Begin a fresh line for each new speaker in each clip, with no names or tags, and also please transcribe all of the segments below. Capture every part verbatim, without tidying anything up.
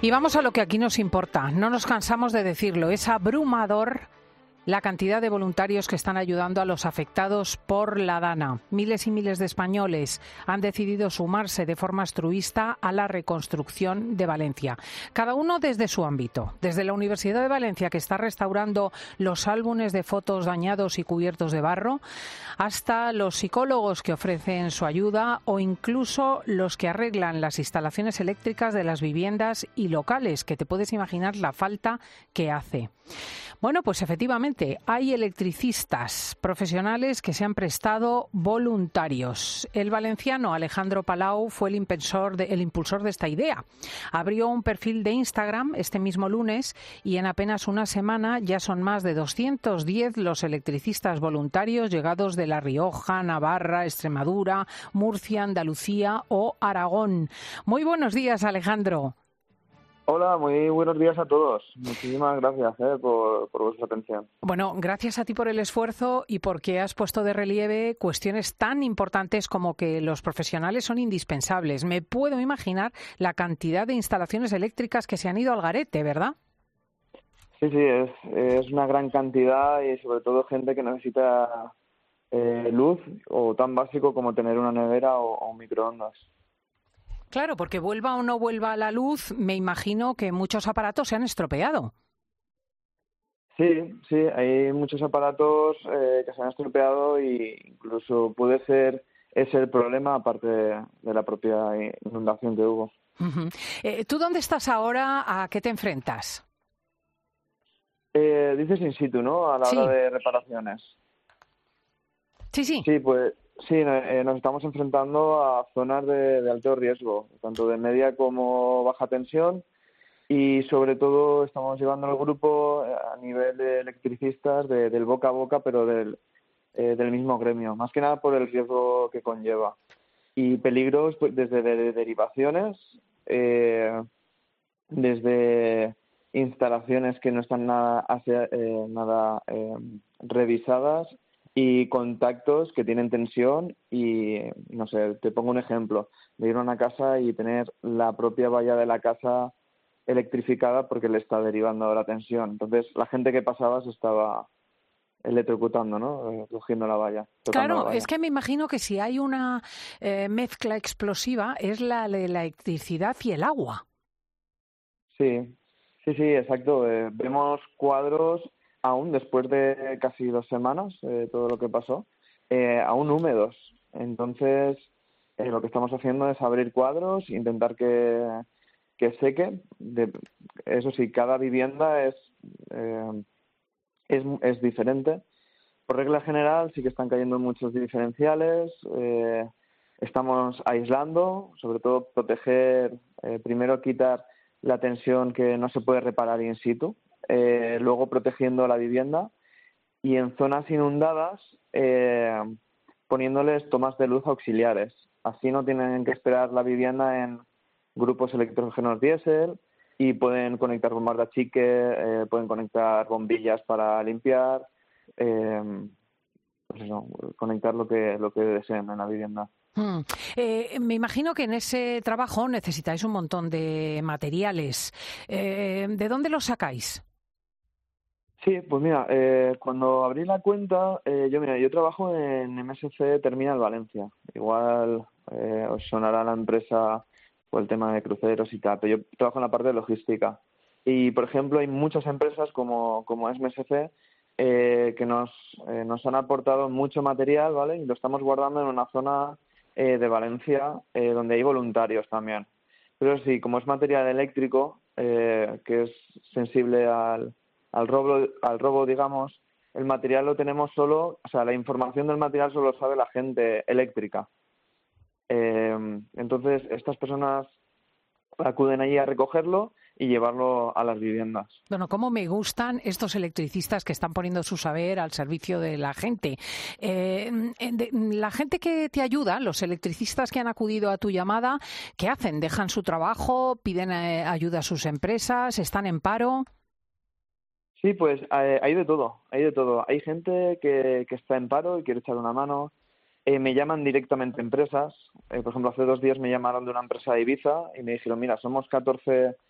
Y vamos a lo que aquí nos importa. No nos cansamos de decirlo. Es abrumador la cantidad de voluntarios que están ayudando a los afectados por la Dana. Miles y miles de españoles han decidido sumarse de forma altruista a la reconstrucción de Valencia. Cada uno desde su ámbito. Desde la Universidad de Valencia, que está restaurando los álbumes de fotos dañados y cubiertos de barro, hasta los psicólogos que ofrecen su ayuda o incluso los que arreglan las instalaciones eléctricas de las viviendas y locales, que te puedes imaginar la falta que hace. Bueno, pues efectivamente hay electricistas profesionales que se han prestado voluntarios. El valenciano Alejandro Palau fue el impulsor de, el impulsor de esta idea. Abrió un perfil de Instagram este mismo lunes y en apenas una semana ya son más de doscientos diez los electricistas voluntarios llegados de La Rioja, Navarra, Extremadura, Murcia, Andalucía o Aragón. Muy buenos días, Alejandro.
Hola, muy buenos días a todos. Muchísimas gracias eh, por, por vuestra atención.
Bueno, gracias a ti por el esfuerzo y porque has puesto de relieve cuestiones tan importantes como que los profesionales son indispensables. Me puedo imaginar la cantidad de instalaciones eléctricas que se han ido al garete, ¿verdad?
Sí, sí, es, es una gran cantidad y sobre todo gente que necesita eh, luz o tan básico como tener una nevera o, o un microondas.
Claro, porque vuelva o no vuelva la luz, me imagino que muchos aparatos se han estropeado.
Sí, sí, hay muchos aparatos eh, que se han estropeado e incluso puede ser ese el problema, aparte de, de la propia inundación que hubo.
Uh-huh. Eh, ¿Tú dónde estás ahora? ¿A qué te enfrentas?
Eh, dices in situ, ¿no? A la
sí.
hora de reparaciones.
Sí, sí.
Sí, pues sí, eh, nos estamos enfrentando a zonas de, de alto riesgo, tanto de media como baja tensión, y sobre todo estamos llevando el grupo a nivel de electricistas de, del boca a boca, pero del, eh, del mismo gremio, más que nada por el riesgo que conlleva. Y peligros pues, desde de, de derivaciones, eh, desde instalaciones que no están nada, hacia, eh, nada eh, revisadas, y contactos que tienen tensión y, no sé, te pongo un ejemplo, de ir a una casa y tener la propia valla de la casa electrificada porque le está derivando la tensión. Entonces, la gente que pasaba se estaba electrocutando, ¿no? Eh, cogiendo la valla.
Claro,
la valla.
Es que me imagino que si hay una eh, mezcla explosiva es la de la electricidad y el agua.
Sí, sí, sí, exacto. Eh, vemos cuadros aún después de casi dos semanas, eh, todo lo que pasó, eh, aún húmedos. Entonces, eh, lo que estamos haciendo es abrir cuadros, intentar que, que seque. De, eso sí, cada vivienda es, eh, es, es diferente. Por regla general, sí que están cayendo muchos diferenciales. Eh, estamos aislando, sobre todo proteger, eh, primero quitar la tensión que no se puede reparar in situ, eh, luego protegiendo la vivienda y en zonas inundadas eh, poniéndoles tomas de luz auxiliares. Así no tienen que esperar la vivienda en grupos electrógenos diésel y pueden conectar bombas de achique, eh, pueden conectar bombillas para limpiar, eh, pues eso, conectar lo que, lo que deseen en la vivienda.
Hmm. Eh, me imagino que en ese trabajo necesitáis un montón de materiales. Eh, ¿De dónde los sacáis?
Sí, pues mira, eh, cuando abrí la cuenta, eh, yo mira, yo trabajo en M S C Terminal Valencia. Igual eh, os sonará la empresa por el tema de cruceros y tal, pero yo trabajo en la parte de logística. Y, por ejemplo, hay muchas empresas como, como es M S C eh, que nos, eh, nos han aportado mucho material, ¿vale? Y lo estamos guardando en una zona eh, de Valencia eh, donde hay voluntarios también. Pero sí, como es material eléctrico, eh, que es sensible al al robo, al robo, digamos, el material lo tenemos solo, o sea, la información del material solo sabe la gente eléctrica. Eh, entonces, estas personas acuden allí a recogerlo y llevarlo a las viviendas.
Bueno, cómo me gustan estos electricistas que están poniendo su saber al servicio de la gente. Eh, de, la gente que te ayuda, los electricistas que han acudido a tu llamada, ¿qué hacen? ¿Dejan su trabajo? ¿Piden eh, ayuda a sus empresas? ¿Están en paro?
Sí, pues eh, hay de todo, hay de todo. Hay gente que, que está en paro y quiere echar una mano. Eh, me llaman directamente empresas. Eh, por ejemplo, hace dos días me llamaron de una empresa de Ibiza y me dijeron, mira, somos catorce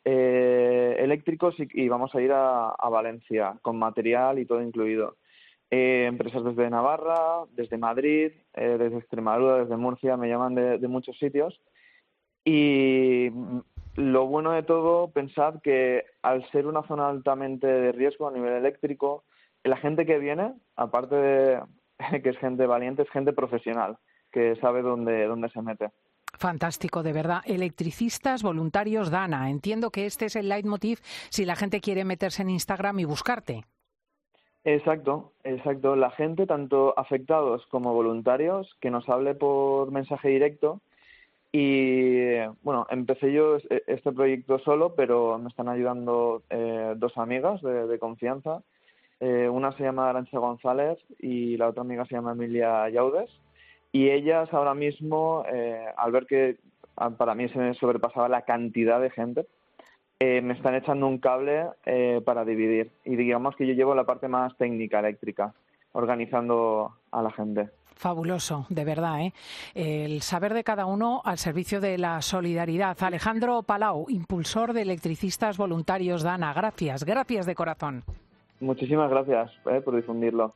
eh, eléctricos y, y vamos a ir a, a Valencia con material y todo incluido. Eh, empresas desde Navarra, desde Madrid, eh, desde Extremadura, desde Murcia, me llaman de, de muchos sitios. Y lo bueno de todo, pensad que al ser una zona altamente de riesgo a nivel eléctrico, la gente que viene, aparte de que es gente valiente, es gente profesional, que sabe dónde, dónde se mete.
Fantástico, de verdad. Electricistas voluntarios Dana. Entiendo que este es el leitmotiv si la gente quiere meterse en Instagram y buscarte.
Exacto, exacto. La gente, tanto afectados como voluntarios, que nos hable por mensaje directo. Y bueno, empecé yo este proyecto solo, pero me están ayudando eh, dos amigas de, de confianza. Eh, una se llama Arantxa González y la otra amiga se llama Emilia Yaudes. Y ellas ahora mismo, eh, al ver que para mí se me sobrepasaba la cantidad de gente, eh, me están echando un cable eh, para dividir. Y digamos que yo llevo la parte más técnica, eléctrica, organizando a la gente.
Fabuloso, de verdad, ¿eh? El saber de cada uno al servicio de la solidaridad. Alejandro Palau, impulsor de Electricistas Voluntarios Dana. Gracias, gracias de corazón.
Muchísimas gracias eh, por difundirlo.